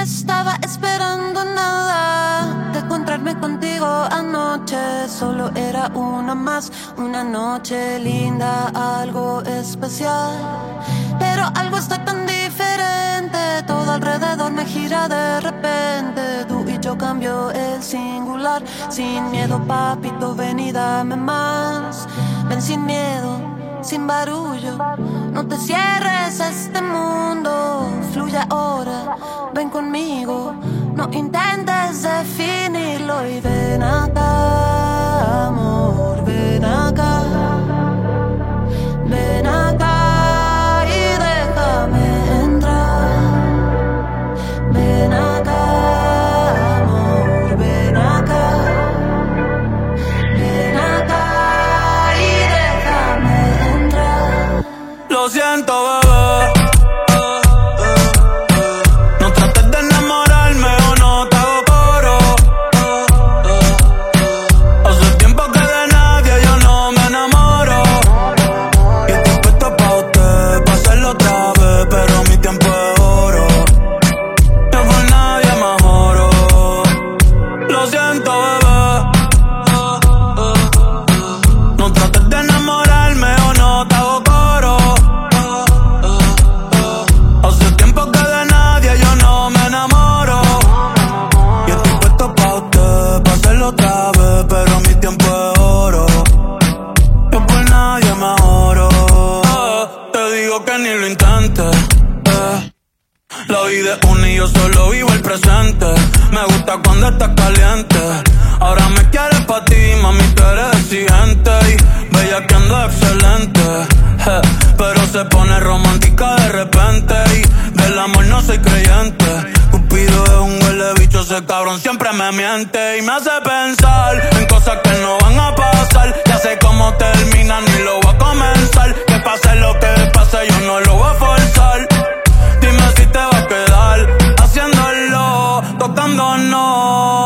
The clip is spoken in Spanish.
estaba esperando nada de encontrarme contigo anoche. Solo era una más, una noche linda, algo especial. Pero algo está tan diferente, todo alrededor me gira de repente. Tú y yo cambio el singular. Sin miedo, papito, ven y dame más. Ven sin miedo, sin barullo. No te cierres a este mundo, fluye ahora, ven conmigo. No intentes definirlo y ven acá, amor, ven acá. Ven acá y déjame entrar. Ven acá, amor, ven acá. Ven acá y déjame entrar. Lo siento, bebé. No trates de enamorarme o no te hago coro. Hace tiempo que de nadie yo no me enamoro. Y estoy puesto pa' usted, pa' hacerlo otra vez, pero mi tiempo es oro. Yo por nadie me oro. Lo siento, bebé. No trates de enamorarme o no te hago coro. Hace tiempo que de nadie yo no me enamoro. Y estoy puesto pa' usted, pa' hacerlo otra vez, pero mi tiempo es oro. Yo por nadie me oro. Te digo que ni lo intentes. La vida es una y yo solo vivo el presente. Me gusta cuando estás caliente. Ahora me quieres pa' ti, mami, tú eres exigente. Y bella que ando excelente. Pero se pone romántica de repente. Y del amor no soy creyente. Cupido es un huele bicho, ese cabrón siempre me miente. Y me hace pensar en cosas que no van a pasar. Ya sé cómo terminan y lo voy a comenzar. Que pase lo que pase, yo no lo voy a forzar. Dime si te va a quedar haciéndolo, tocándonos.